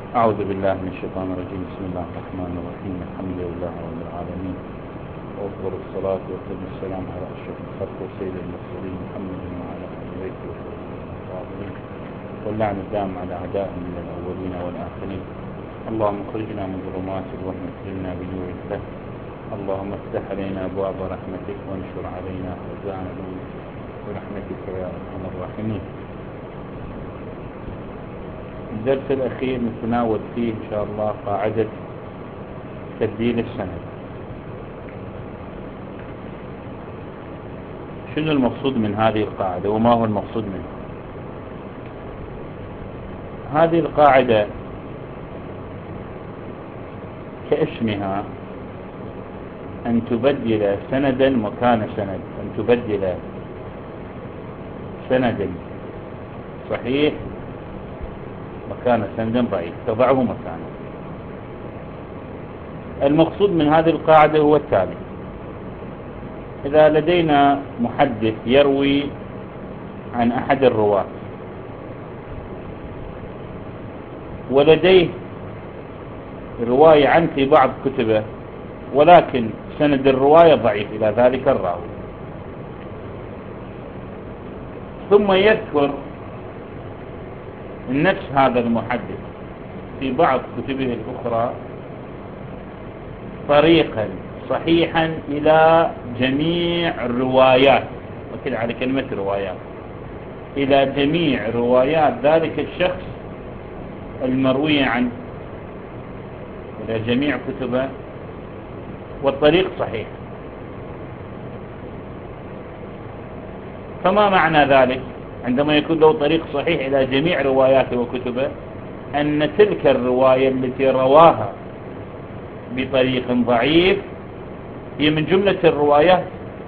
أعوذ بالله من الشيطان الرجيم. بسم الله الرحمن الرحيم. الحمد لله رب العالمين، وأفضل الصلاة وأتم السلام على أشرف الخلق وسيد المرسلين محمد وعلى آل بيته وصحبه الطاهرين، واللعن الدام على أعدائهم من الأولين والآخرين. اللهم اخرجنا من ظلمات الوهم واكرمنا بنور الفهم. اللهم افتح علينا أبواب رحمتك وانشر علينا خزائن نورك برحمتك يا أرحم الراحمين. الدرس الأخير نتناول فيه إن شاء الله قاعدة تبديل السند. شنو المقصود من هذه القاعدة وما هو المقصود منها؟ هذه القاعدة كاسمها أن تبدل سندا مكان سند، أن تبدل سندا صحيح مكان سند ضعيف، تضعه مكانه. المقصود من هذه القاعدة هو التالي: إذا لدينا محدث يروي عن أحد الرواة ولديه رواية عنه في بعض كتبه، ولكن سند الرواية ضعيف إلى ذلك الراوي، ثم يذكر نفس هذا المحدث في بعض كتبه الأخرى طريقا صحيحا إلى جميع الروايات، وكذا على كلمة روايات، إلى جميع روايات ذلك الشخص المروية عنه، إلى جميع كتبه، والطريق صحيح. فما معنى ذلك؟ عندما يكون له طريق صحيح إلى جميع رواياته وكتبه، أن تلك الرواية التي رواها بطريق ضعيف هي من جملة الروايات،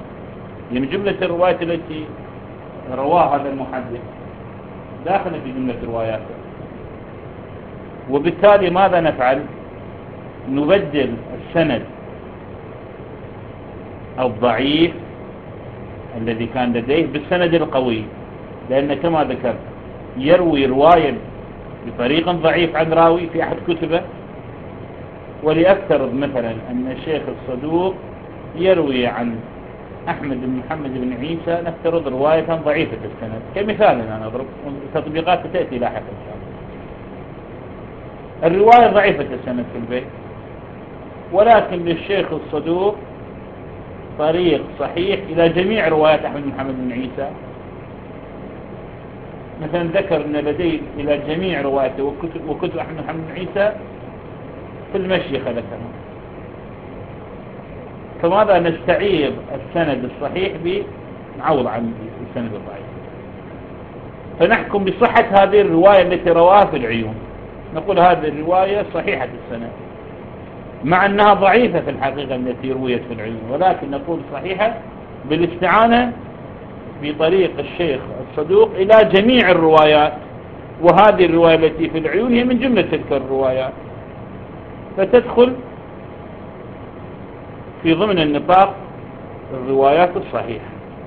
التي رواها هذا المحدث داخل في جملة رواياته. وبالتالي ماذا نفعل؟ نبدل السند الضعيف الذي كان لديه بالسند القوي، لأن كما ذكرت يروي رواية بطريق ضعيف عن راوي في أحد كتبه، وليفترض مثلا أن الشيخ الصدوق يروي عن أحمد بن محمد بن عيسى، نفترض رواية ضعيفة السند كمثال، أنا أضرب تطبيقات تأتي لاحقا إن شاء الله. الرواية ضعيفة السند في البيت، ولكن للشيخ الصدوق طريق صحيح إلى جميع روايات أحمد بن محمد بن عيسى. مثلا ذكر أن لديه إلى جميع روايته وكتب أحمد بن محمد بن عيسى في المشيخة ذكرها. فماذا نستعير السند الصحيح بنعوض عن السند الضعيف، فنحكم بصحة هذه الرواية التي رواها في العيون، نقول هذه الرواية صحيحة السند، مع أنها ضعيفة في الحقيقة التي رويت في العيون، ولكن نقول صحيحة بالاستعانة بطريق الشيخ الصدوق إلى جميع الروايات، وهذه الرواية التي في العيون هي من جملة تلك الروايات، فتدخل في ضمن النطاق الروايات الصحيحة.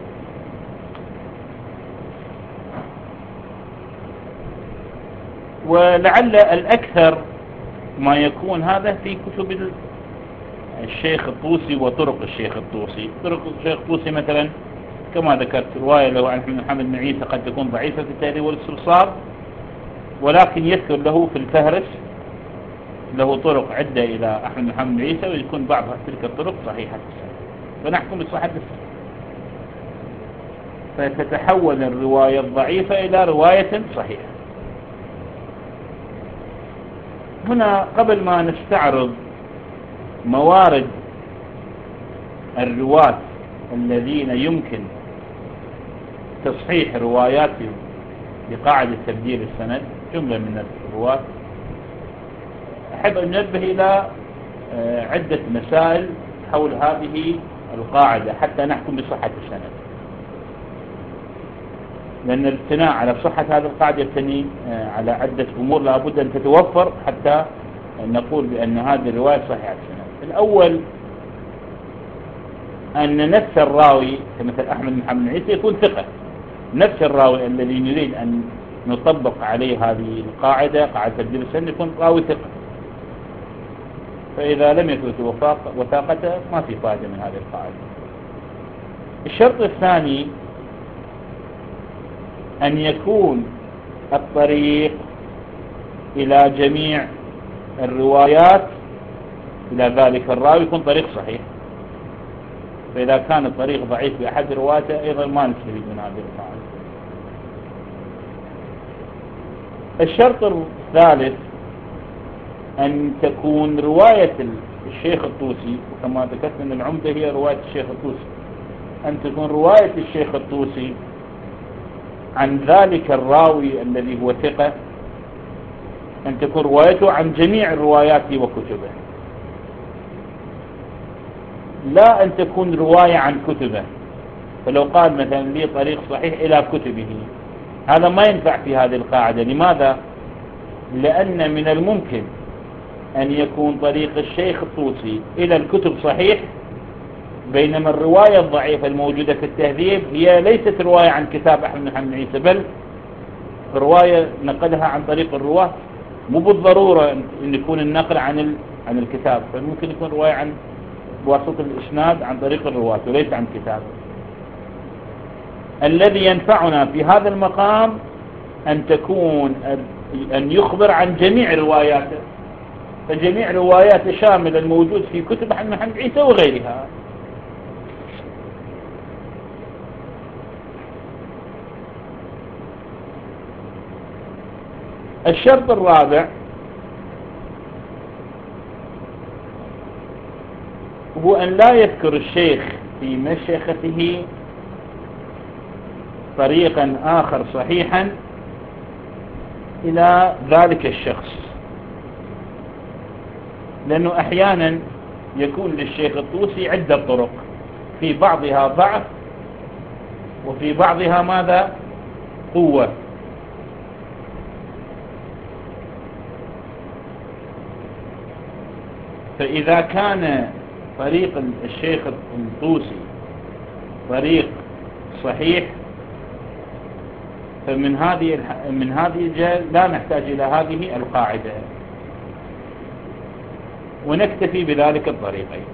ولعل الأكثر ما يكون هذا في كتب الشيخ الطوسي وطرق الشيخ الطوسي. طرق الشيخ الطوسي مثلا كما ذكرت رواية له عن محمد بن عيسى قد تكون ضعيفة في التهذيب والاستبصار، ولكن يذكر له في الفهرس له طرق عدة إلى أحمد بن محمد بن عيسى، ويكون بعض تلك الطرق صحيحة، فنحكم بصحة السند، فتتحول الرواية الضعيفة إلى رواية صحيحة. هنا قبل ما نستعرض موارد الرواة الذين يمكن تصحيح رواياتهم بقاعدة تبديل السند، جملة من الرواة، أحب أن ننبه إلى عدة مسائل حول هذه القاعدة حتى نحكم بصحة السند، لأن الابتناء على صحة هذه القاعدة يبتني على عدة أمور لابد أن تتوفر حتى نقول بأن هذه الرواية صحيحة السند. الأول أن نفس الراوي كمثل أحمد بن محمد بن عيسى يكون ثقة، نفس الراوي الذي نريد أن نطبق عليه هذه القاعدة، قاعدة تبديل السند، يكون راوي ثقة. فإذا لم يثبت وثاقته ما في فائدة من هذه القاعدة. الشرط الثاني أن يكون الطريق إلى جميع الروايات إلى ذلك الراوي يكون طريق صحيح. فإذا كان الطريق ضعيف بأحد رواته أيضا ما نستفيد من هذه القاعدة. الشرط الثالث أن تكون رواية الشيخ الطوسي، وكما ذكرت أن العمدة هي رواية الشيخ الطوسي، أن تكون رواية الشيخ الطوسي عن ذلك الراوي الذي هو ثقة، أن تكون روايته عن جميع الروايات وكتبه، لا أن تكون رواية عن كتبه. فلو قال مثلا لي طريق صحيح إلى كتبه، هذا ما ينفع في هذه القاعدة. لماذا؟ لأن من الممكن أن يكون طريق الشيخ الطوسي إلى الكتب صحيح، بينما الرواية الضعيفة الموجودة في التهذيب هي ليست رواية عن كتاب أحمد بن محمد عيسى، بل رواية نقلها عن طريق الرواة. مو بالضرورة أن يكون النقل عن الكتاب، فممكن يكون رواية عن بواسطة الإسناد عن طريق الرواة وليس عن كتاب. الذي ينفعنا في هذا المقام أن يخبر عن جميع رواياته، فجميع رواياته شامل الموجود في كتب أحمد بن محمد عيسى وغيرها. الشرط الرابع هو أن لا يذكر الشيخ في مشيخته طريقا آخر صحيحا إلى ذلك الشخص، لأنه أحيانا يكون للشيخ الطوسي عدة طرق، في بعضها ضعف وفي بعضها ماذا؟ قوة. فإذا كان طريق الشيخ الطوسي طريق صحيح، فمن هذه الجهة لا نحتاج إلى هذه القاعدة، ونكتفي بذلك الطريقين.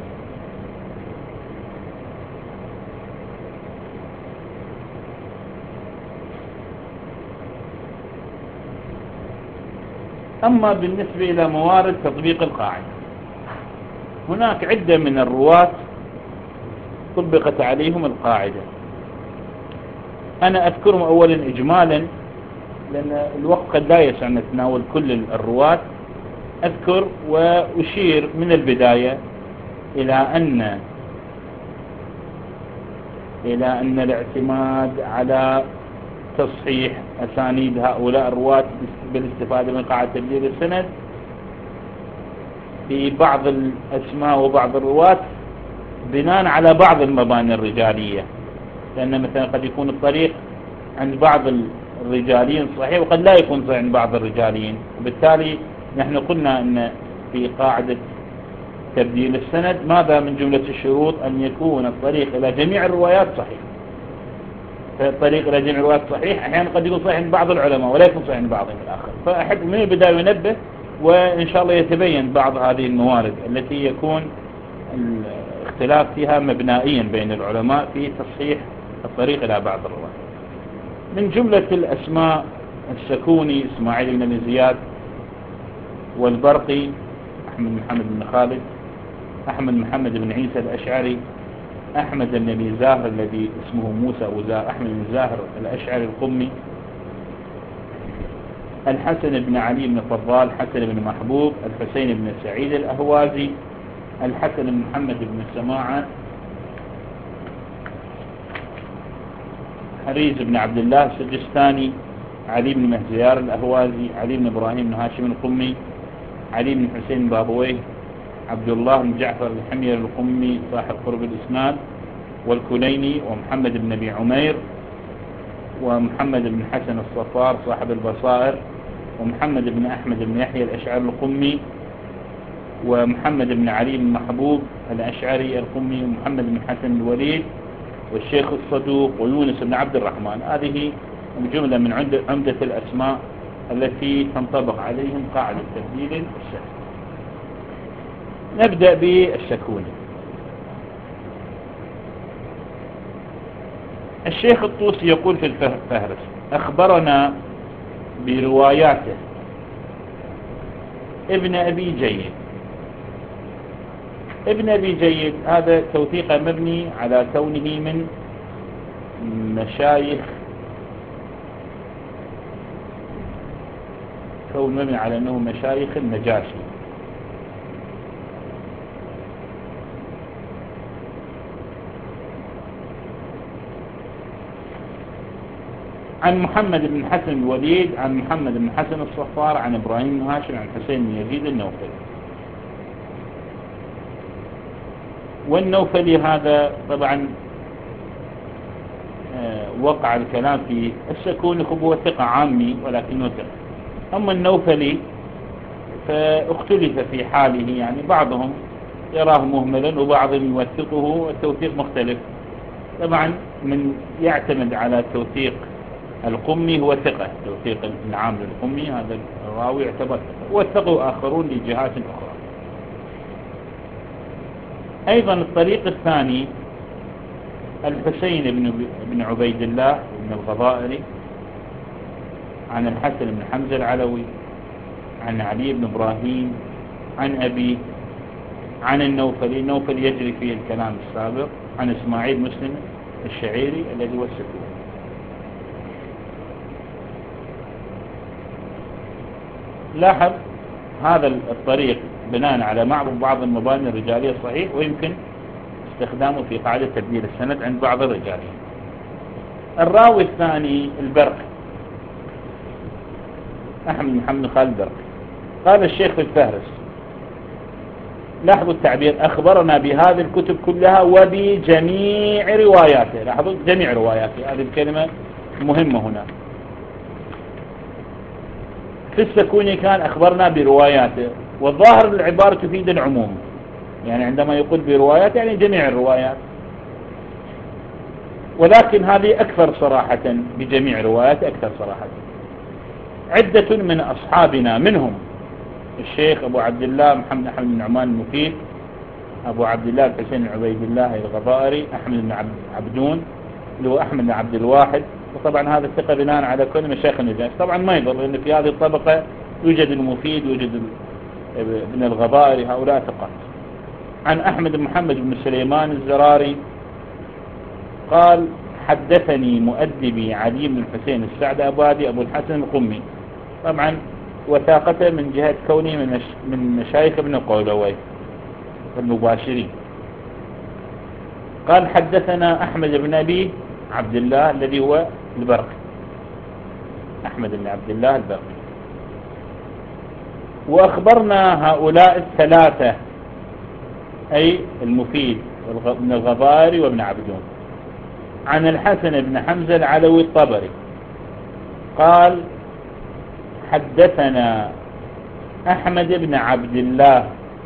أما بالنسبة إلى موارد تطبيق القاعدة، هناك عدة من الرواة طبقت عليهم القاعدة. أنا أذكرهم أولا إجمالا لأن الوقت قد لا يسع نتناول كل الرواة. أذكر وأشير من البداية إلى أن الاعتماد على تصحيح أسانيد هؤلاء الرواة بالاستفادة من قاعدة تبديل السند في بعض الأسماء وبعض الرواة بناء على بعض المباني الرجالية، لأن مثلا قد يكون الطريق عند بعض الرجاليين صحيح وقد لا يكون صحيح عند بعض الرجاليين، وبالتالي نحن قلنا أن في قاعدة تبديل السند ماذا من جملة الشروط؟ أن يكون الطريق إلى جميع الروايات صحيح. فالطريق إلى جميع الروايات صحيح أحيانا قد يكون صحيح عند بعض العلماء ولا يكون صحيح عند بعضهم الآخر. فأحب من البداية ينبه، وإن شاء الله يتبين بعض هذه الموارد التي يكون الاختلاف فيها مبنائيا بين العلماء في تصحيح الطريق إلى بعض الروايات. من جملة الأسماء السكوني إسماعيل بن أبي زياد، والبرقي أحمد محمد بن خالد، أحمد محمد بن عيسى الأشعري، أحمد بن أبي زاهر الذي اسمه موسى أبو زاهر، أحمد بن زاهر الأشعري القمي، الحسن بن علي بن فضال، حسن بن محبوب، الحسين بن سعيد الأهوازي، الحسن بن محمد بن سماعة، حريز بن عبد الله السجستاني، علي بن مهزيار الأهوازي، علي بن إبراهيم بن هاشم القمي، علي بن حسين بابويه، عبد الله بن جعفر الحمير القمي صاحب قرب الإسناد والكليني، ومحمد بن أبي عمير، ومحمد بن حسن الصفار صاحب البصائر، ومحمد بن أحمد بن يحيى الأشعري القمي، ومحمد بن علي بن محبوب الأشعري القمي، ومحمد بن حسن الوليد، والشيخ الصدوق، ويونس بن عبد الرحمن. هذه جملة من عمدة الأسماء التي تنطبق عليهم قاعدة تبديل الشكل. نبدأ بالشكوني. الشيخ الطوسي يقول في الفهرس: أخبرنا برواياته ابن أبي جيد. ابن أبي جيد هذا توثيق مبني على كونه من مشايخ، كون مبني على أنه مشايخ النجاشي. عن محمد بن حسن الوليد، عن محمد بن حسن الصفار، عن إبراهيم بن هاشم، عن حسين بن يزيد النوفلي. والنوفلي هذا طبعا وقع الكلام في الشكوني، هو ثقة عامي ولكنه ثقة. أما النوفلي فاختلف في حاله، يعني بعضهم يراه مهملا وبعضهم يوثقه، والتوثيق مختلف. طبعا من يعتمد على توثيق القمي هو ثقة، توثيق العام للقمي هذا الراوي يعتبر ثقة، وثقوا آخرون لجهات أخرى. أيضا الطريق الثاني الحسين بن عبيد الله بن الغضائري عن الحسن بن حمزة العلوي عن علي بن إبراهيم عن أبي عن النوفلي. النوفلي يجري فيه الكلام السابق، عن إسماعيل مسلم الشعيري الذي هو السكون. لاحظ هذا الطريق بناء على بعض المباني الرجالية الصحيح، ويمكن استخدامه في قاعدة تبديل السند عند بعض الرجال. الراوي الثاني البرقي، أحمد محمد خالد البرقي. قال الشيخ في الفهرس: لاحظوا التعبير: أخبرنا بهذه الكتب كلها وبجميع رواياته. لاحظوا جميع رواياته، هذه الكلمة مهمة هنا. في السكوني كان أخبرنا برواياته، والظاهر العبارة تفيد العموم، يعني عندما يقول بروايات يعني جميع الروايات، ولكن هذه أكثر صراحة، بجميع روايات أكثر صراحة. عدة من أصحابنا منهم الشيخ أبو عبد الله محمد أحمد بن نعمان المفيد، أبو عبد الله الحسين بن عبيد الله الغضائري، أحمد بن عبدون اللي هو أحمد بن عبد الواحد. وطبعا هذا الثقة بناء على كل مشايخ النجاش. طبعا ما يضر لأن في هذه الطبقة يوجد المفيد، يوجد ابن الغضائري، هؤلاء ثقات. عن أحمد بن محمد بن سليمان الزراري قال: حدثني مؤدبي علي بن الحسين السعد أبادي أبو الحسن القمي. طبعا وثاقته من جهة كونه من مشايخ ابن قولوي المباشرين. قال: حدثنا أحمد بن أبي عبد الله الذي هو البرقي، أحمد بن عبد الله البرقي. وأخبرنا هؤلاء الثلاثة، أي المفيد بن الغضائري وابن عبدون، عن الحسن بن حمزة العلوي الطبري قال: حدثنا أحمد بن عبد الله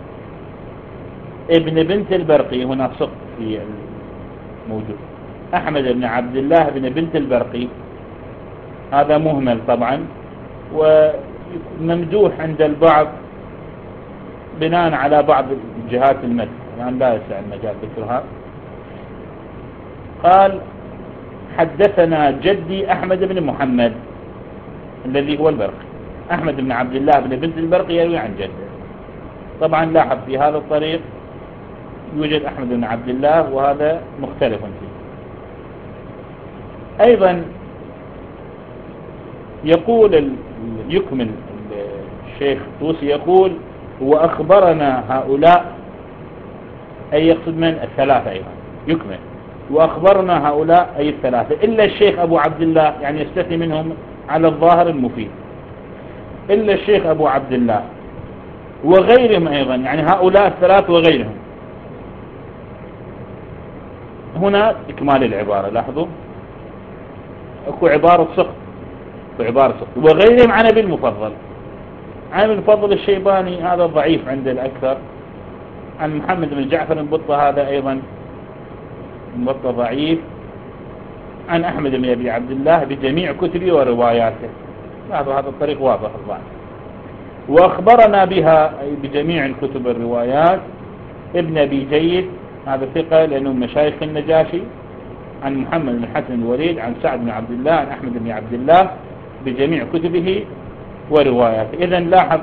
ابن بنت البرقي. هنا سقط في موجود، أحمد بن عبد الله بن بنت البرقي، هذا مهمل طبعا وممدوح عند البعض بناء على بعض جهات المد، الآن لا يسع المجال ذكرها. قال: حدثنا جدي أحمد بن محمد الذي هو البرقي، أحمد بن عبد الله بن بنت البرقي يروي عن جده. طبعا لاحظ في هذا الطريق يوجد أحمد بن عبد الله وهذا مختلف فيه. أيضا يقول يكمل الشيخ الطوسي يقول: وأخبرنا هؤلاء، أي يقصد من الثلاثة أيضا، يكمل: وأخبرنا هؤلاء أي الثلاثة إلا الشيخ أبو عبد الله، يعني يستثني منهم على الظاهر المفيد، إلا الشيخ أبو عبد الله وغيرهم أيضا، يعني هؤلاء الثلاث وغيرهم. هنا إكمال العبارة، لاحظوا أكو عبارة سقط وعبارة سقط. وغيرهم عن أبي المفضل، عن أبي المفضل الشيباني هذا ضعيف عند الأكثر. عن محمد بن جعفر بن بطة، هذا أيضا بطة ضعيف. عن أحمد بن أبي عبد الله بجميع كتبه ورواياته. هذا الطريق واضح الظاهر. وأخبرنا بها أي بجميع الكتب والروايات ابن أبي جيد، هذا ثقة لأنه مشايخ النجاشي، عن محمد بن حسن الوليد عن سعد بن عبد الله عن أحمد بن عبد الله بجميع كتبه ورواياته. إذن لاحظ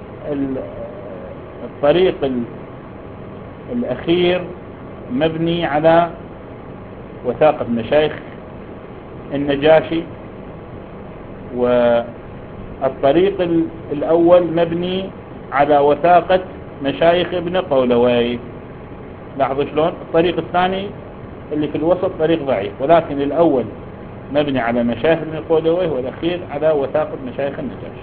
الطريق الأخير مبني على وثاقة مشايخ النجاشي، والطريق الأول مبني على وثاقة مشايخ ابن قولوي. لاحظوا شلون الطريق الثاني اللي في الوسط طريق ضعيف، ولكن الأول مبني على مشايخ ابن قولوي والأخير على وثاقة مشايخ النجاشي.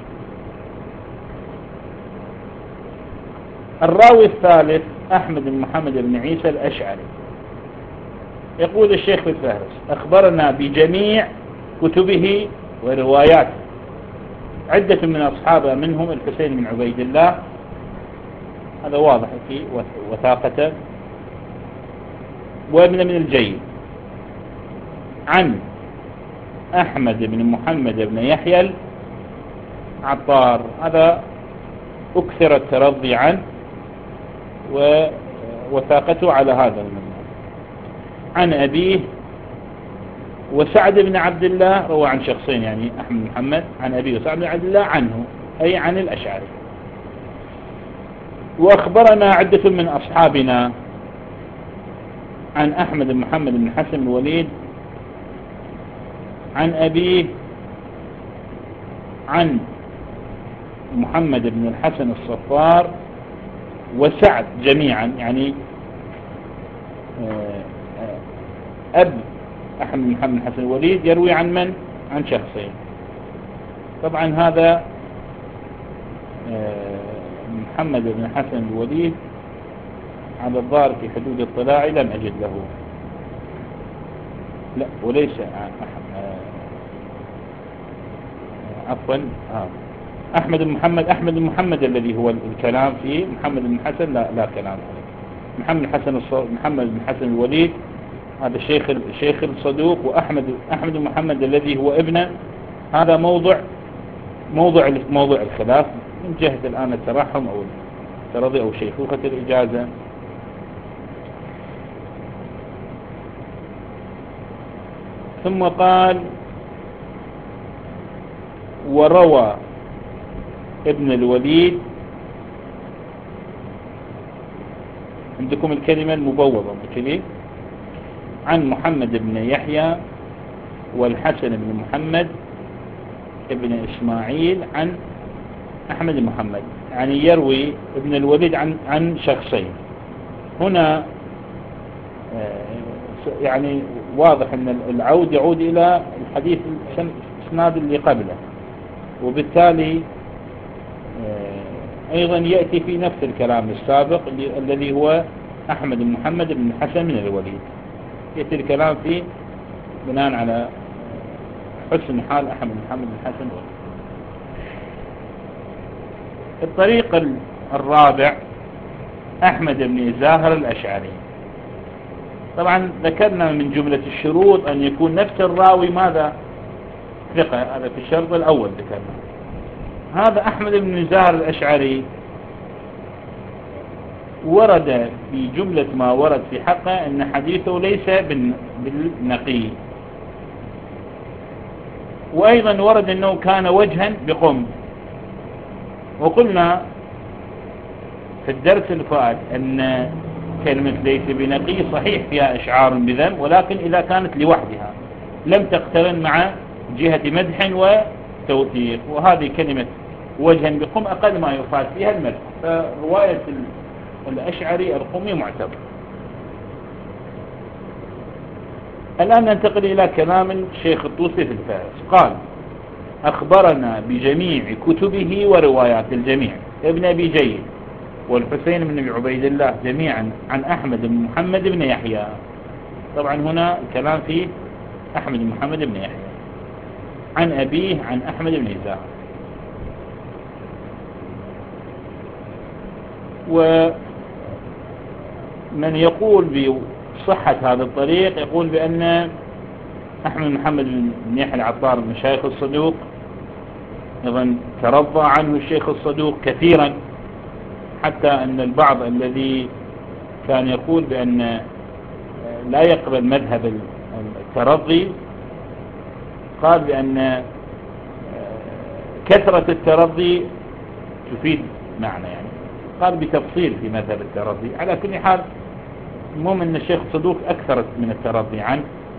الراوي الثالث أحمد بن محمد بن عيسى الأشعري. يقول الشيخ في الفهرس: أخبرنا بجميع كتبه ورواياته عدة من أصحابه، منهم الحسين بن عبيد الله، هذا واضح في وثاقته، وابن من الجيد، عن أحمد بن محمد بن يحيى العطار، هذا أكثر الترضي عنه ووثاقته على هذا المنهج. عن أبيه وسعد بن عبد الله، روى عن شخصين يعني أحمد بن محمد، عن أبيه وسعد بن عبد الله عنه أي عن الأشعري. وأخبرنا عدة من أصحابنا عن أحمد بن محمد بن حسن الوليد عن أبيه عن محمد بن الحسن الصفار وسعد جميعا، يعني أب أحمد بن محمد بن حسن الوليد يروي عن من؟ عن شخصين. طبعا هذا محمد بن حسن الوليد على الظاهر في حدود اطلاعي لم أجد له، لا وليس عفوا أحمد بن محمد الذي هو الكلام فيه، محمد بن حسن لا كلام عليه. محمد بن حسن الوليد هذا الشيخ الصدوق، وأحمد بن محمد الذي هو ابنه، هذا موضع الخلاف من جهة الآن الترحم أو الترضي أو شيخوخة الإجازة. ثم قال: وروى ابن الوليد، عندكم الكلمة المبوضة كذي، عن محمد بن يحيى والحسن بن محمد ابن إسماعيل عن أحمد بن محمد، يعني يروي ابن الوليد عن شخصين. هنا يعني واضح أن العود يعود إلى الحديث الإسناد اللي قبله، وبالتالي أيضا يأتي في نفس الكلام السابق الذي هو أحمد بن محمد بن حسن من الوليد، يأتي الكلام فيه بناء على حسن حال أحمد بن محمد بن حسن الوليد. الطريق الرابع أحمد بن زاهر الأشعري. طبعا ذكرنا من جملة الشروط أن يكون نفس الراوي ماذا؟ ثقة، هذا في الشرط الأول ذكرنا. هذا أحمد بن زاهر الأشعري ورد في جملة ما ورد في حقه أن حديثه ليس بالنقي، وأيضا ورد أنه كان وجها بقم. وقلنا في الدرس الفائت أن كلمة ليس بنقي صحيح فيها إشعار بذم، ولكن إذا كانت لوحدها لم تقترن مع جهة مدح وتوثيق، وهذه كلمة وجها بقم أقل ما يفاد فيها المدح، فرواية الأشعري القمي معتبر. الآن ننتقل إلى كلام الشيخ الطوسي في الفارس. قال: أخبرنا بجميع كتبه وروايات الجميع ابن أبي جيد والحسين بن عبيد الله جميعا عن أحمد بن محمد بن يحيى. طبعا هنا الكلام فيه أحمد بن محمد بن يحيى، عن أبيه عن أحمد بن زاهر. ومن يقول بصحة هذا الطريق يقول بأن أحمد محمد بن يحيى العطار من مشايخ الصدوق، أيضا ترضى عنه الشيخ الصدوق كثيرا، حتى أن البعض الذي كان يقول بأن لا يقبل مذهب الترضي قال بأن كثرة الترضي تفيد معنى، يعني قال بتفصيل في مذهب الترضي. على كل حال المهم أن الشيخ صدوق أكثر من الترضي عنه.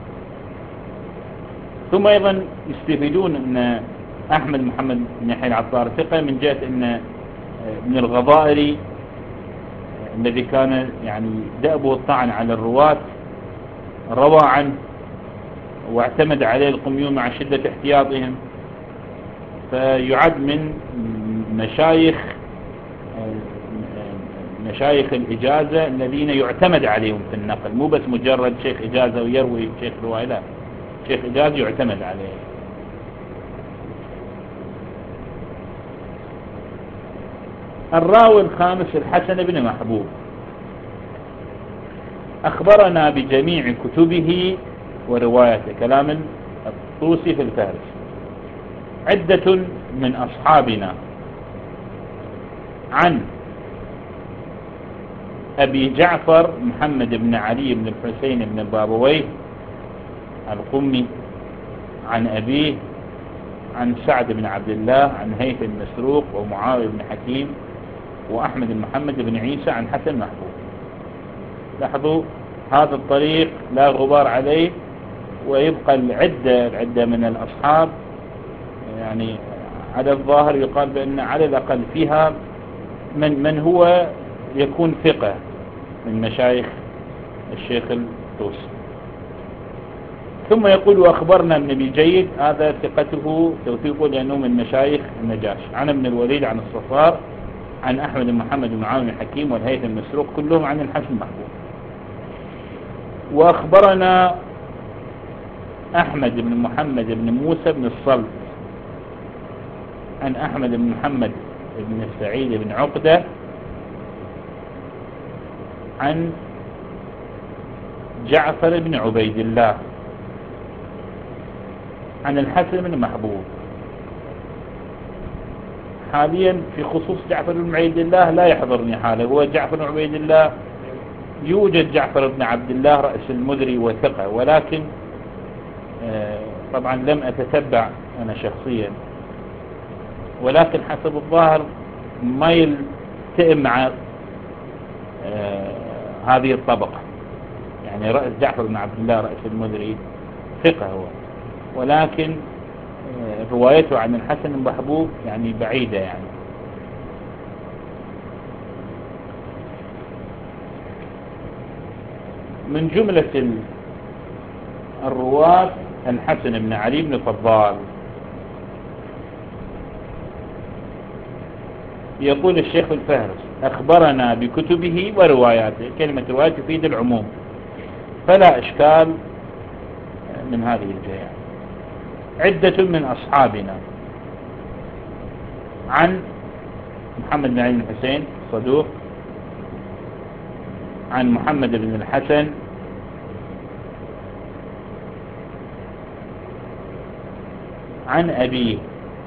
ثم أيضا يستفيدون أن أحمد محمد بن يحيى العطار ثقة من جهة أن ابن الغضائري الذي كان يعني دأبه الطعن على الرواة روى عنه واعتمد عليه القميون مع شدة احتياطهم، فيعد من مشايخ الإجازة الذين يعتمد عليهم في النقل، مو بس مجرد شيخ إجازة ويروي شيخ رواية، لا، شيخ إجازة يعتمد عليه. الراوي الخامس الحسن بن محبوب أخبرنا بجميع كتبه وروايته، كلام الطوسي في الفهرس، عدة من أصحابنا عن أبي جعفر محمد بن علي بن الحسين بن بابويه القمي، عن أبيه عن سعد بن عبد الله عن هيثم المسروق ومعاوية بن حكيم وأحمد بن محمد بن عيسى عن حسن محبوب. لاحظوا هذا الطريق لا غبار عليه، ويبقى العدة من الأصحاب، يعني على الظاهر يقال بأن على الأقل فيها من هو يكون ثقة من مشايخ الشيخ الطوسي. ثم يقول وأخبرنا ابن أبي جيد، هذا ثقته توثيقه لأنه من مشايخ النجاش، عن ابن الوليد عن الصفار عن أحمد بن محمد بن عامر الحكيم والهيثم المسروق كلهم عن الحسن محبوب. وأخبرنا أحمد بن محمد بن موسى بن الصلت عن أحمد بن محمد بن سعيد بن عقدة عن جعفر بن عبيد الله عن الحسن بن محبوب. حاليا في خصوص جعفر بن عبيد الله لا يحضرني حاله، هو جعفر بن عبيد الله يوجد جعفر بن عبد الله رأس المذري وثقة، ولكن طبعا لم أتتبع أنا شخصيا، ولكن حسب الظاهر ما يلتئم مع هذه الطبقة، يعني رأس جعفر بن عبد الله رأس المذري ثقة هو، ولكن روايته عن الحسن بن محبوب يعني بعيدة. يعني من جملة الرواة الحسن بن علي بن فضال. يقول الشيخ الفهرس أخبرنا بكتبه ورواياته، كلمة رواية تفيد العموم، فلا إشكال من هذه الجهة. عدة من أصحابنا عن محمد بن علي بن حسين صدوق، عن محمد بن الحسن عن أبيه،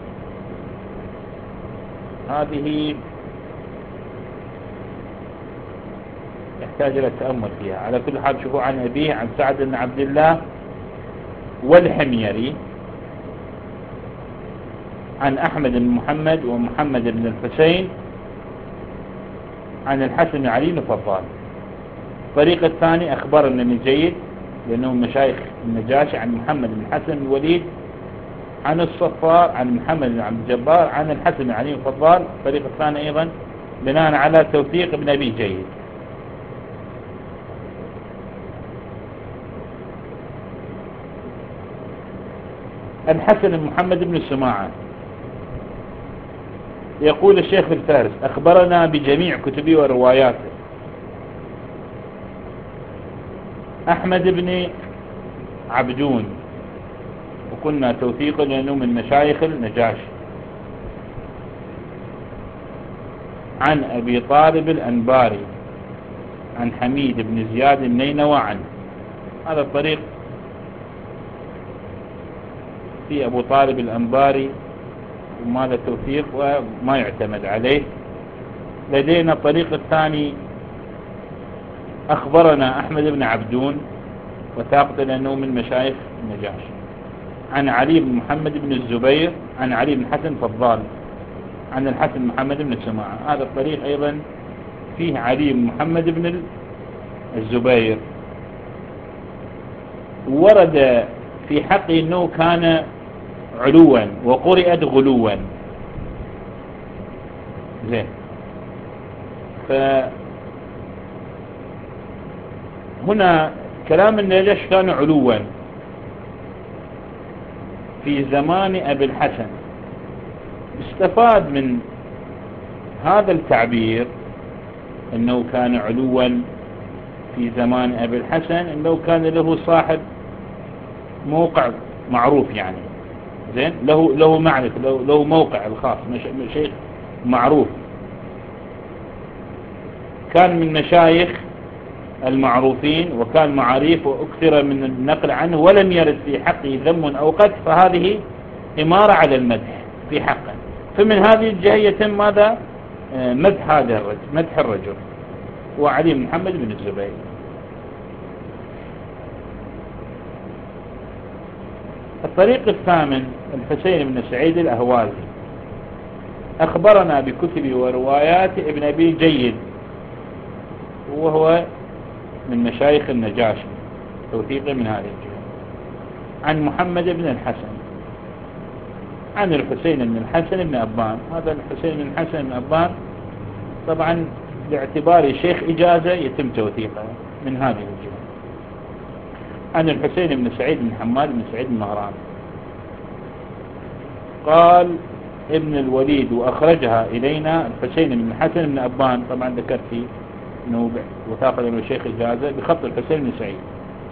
هذه يحتاج إلى التأمل فيها. على كل حال شوفوا عن أبيه عن سعد بن عبد الله والحميري عن أحمد بن محمد ومحمد بن الحسين عن الحسن بن علي بن فضال. الطريق الثاني أخبرنا ابن جيد لأنه مشايخ النجاشي عن محمد بن حسن الوليد عن الصفار عن محمد بن عبد الجبار عن الحسن بن علي بن فضال. الطريق الثاني أيضا بناء على توثيق ابن أبي جيد. الحسن بن محمد بن سماعة. يقول الشيخ الفارس أخبرنا بجميع كتبه ورواياته أحمد بن عبدون، وقلنا توثيقه لأنه من مشايخ النجاشي، عن أبي طالب الأنباري عن حميد بن زياد النينوى عنه. هذا الطريق في أبو طالب الأنباري وماذا توثيق وما يعتمد عليه. لدينا الطريق الثاني أخبرنا أحمد بن عبدون وثاقت لأنه من مشايخ النجاشي عن علي بن محمد بن الزبير عن علي بن حسن فضال عن الحسن محمد بن سماعة. هذا الطريق أيضا فيه علي بن محمد بن الزبير. ورد في حقه أنه كان علوا وقرئت غلوا. زين. فهنا كلام النجاش كان علوا في زمان أبي الحسن. استفاد من هذا التعبير أنه كان علوا في زمان أبي الحسن أنه كان له صاحب موقع معروف، يعني زين، له معرفة، له موقع الخاص، شيخ معروف، كان من مشايخ المعروفين وكان معاريف وأكثر من النقل عنه ولم يرد في حقه ذم أو قدح، فهذه إمارة على المدح في حقه. فمن هذه الجهة يتم ماذا؟ مدح هذا الرجل، مدح الرجل وعلي بن محمد بن الزبير. الطريق الثامن الحسين بن سعيد الأهوازي أخبرنا بكتب وروايات ابن أبي جيد وهو من مشايخ النجاشي توثيقا من هذه الجهة عن محمد بن الحسن عن الحسين بن الحسن بن أبان. هذا الحسين بن الحسن بن أبان طبعا باعتباره شيخ إجازة يتم توثيقه من هذه الجهة عن الحسين بن سعيد بن حماد بن سعيد المهران. قال ابن الوليد وأخرجها إلينا الحسين بن الحسن بن أبان. طبعا ذكرت فيه أنه وثاق له شيخ إجازة بخط الحسين بن سعيد،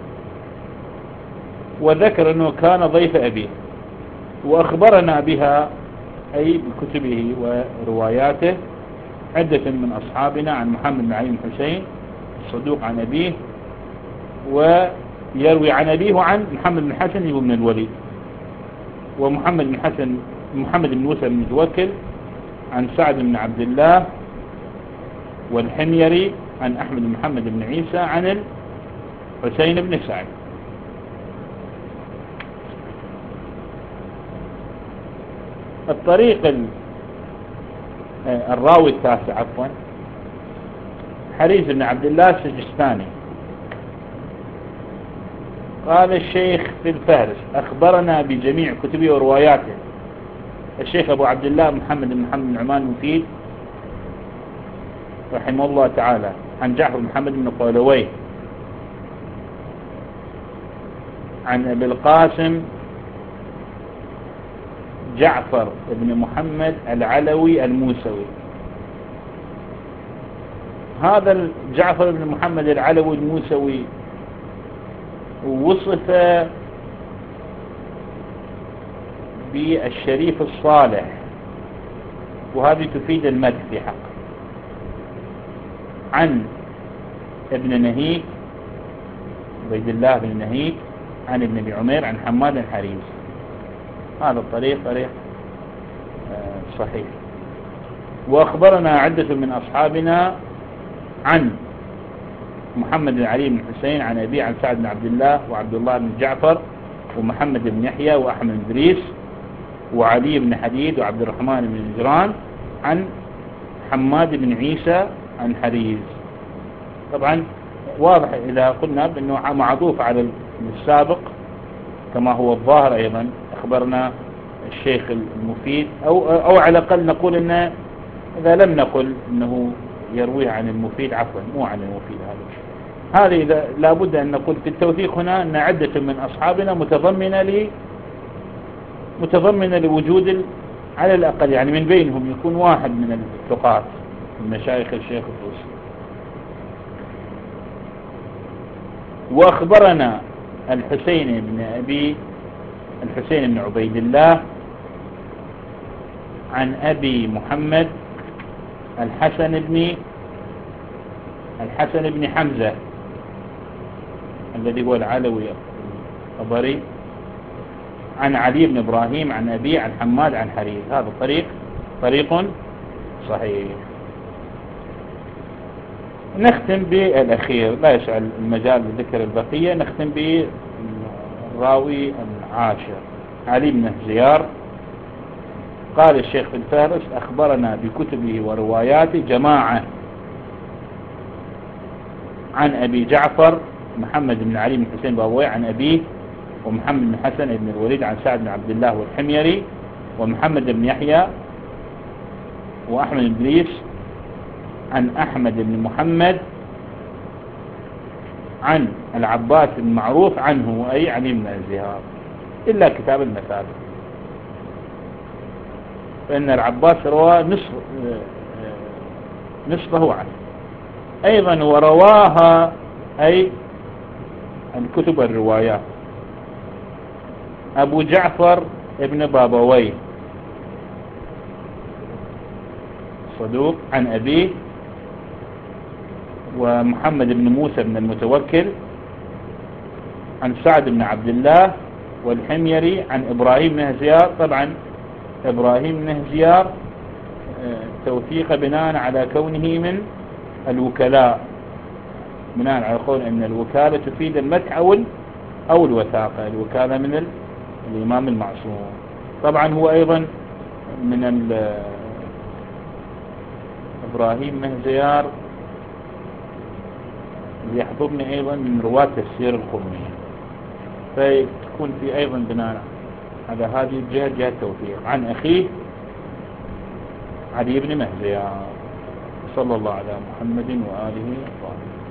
وذكر أنه كان ضيف أبيه، وأخبرنا بها أي بكتبه ورواياته عدة من أصحابنا عن محمد بن علي بن حسين الصدوق عن أبيه، ويروي عن أبيه وعن محمد بن حسن بن الوليد، ومحمد بن حسن محمد بن موسى بن توكل عن سعد بن عبد الله والحميري عن أحمد بن محمد بن عيسى عن الحسين بن سعد. الطريق الراوي التاسع عفوا حريز بن عبد الله السجستاني. قال الشيخ في الفهرس أخبرنا بجميع كتبه ورواياته الشيخ أبو عبد الله محمد بن محمد بن عمان المفيد رحمه الله تعالى عن جعفر محمد بن قولويه عن أبي القاسم جعفر بن محمد العلوي الموسوي. هذا جعفر بن محمد العلوي الموسوي وصف بالشريف الصالح، وهذه تفيد المدح في حق. عن ابن نهيك عبيد الله بن نهيك عن ابن أبي عمير عن حماد الحريز. هذا الطريق طريق صحيح. وأخبرنا عدة من أصحابنا عن محمد بن علي بن حسين عن أبي عن سعد بن عبد الله وعبد الله بن جعفر ومحمد بن يحيى وأحمد بن إدريس وعلي بن حديد وعبد الرحمن بن نجران عن حماد بن عيسى عن حريز. طبعا واضح إذا قلنا بأنه معطوف على السابق كما هو الظاهر. أيضا أخبرنا الشيخ المفيد أو على الأقل نقول إن إذا لم نقل أنه يرويه عن المفيد، عفوا مو عن المفيد، هذه إذا لابد أن نقول في التوثيق هنا أن عدة من أصحابنا متضمنة لوجود على الأقل يعني من بينهم يكون واحد من الثقات من مشايخ الشيخ الطوسي. وأخبرنا الحسين بن عبيد الله عن أبي محمد الحسن بن حمزة الذي هو العلوي الطبري عن علي بن إبراهيم عن أبي عن حماد عن حريث. هذا طريق صحيح. نختم بالأخير، لا يسأل المجال لذكر البقية. نختم بالراوي العاشر علي بن زيار. قال الشيخ في الفهرس: أخبرنا بكتبه ورواياته جماعة عن أبي جعفر محمد بن علي بن حسين بابوي عن أبيه، ومحمد بن حسن بن الوليد عن سعد بن عبد الله والحميري، ومحمد بن يحيى، وأحمد بن إدريس عن أحمد بن محمد عن العباس بن معروف عنه، أي علي بن زيار، إلا كتاب المثابة، فإن العباس روى نصفه عنه. أيضا ورواها أي الكتب الروايات أبو جعفر ابن بابوي صدوق عن أبيه، ومحمد بن موسى بن المتوكل عن سعد بن عبد الله والحميري عن إبراهيم بن زيار. طبعا إبراهيم بن زيار توثيق بناء على كونه من الوكلاء، بناء على قول أن الوكالة تفيد المدح أو الوثاقة. الوكالة من الإمام المعصوم. طبعا هو أيضا من إبراهيم بن زيار يحضرني أيضا من رواة تفسير القرمي، فيكون في أيضا بناء على هذه الجهة جهة التوثيق عن أخيه علي بن مهزيار. صلى الله على محمد وآله وصحبه.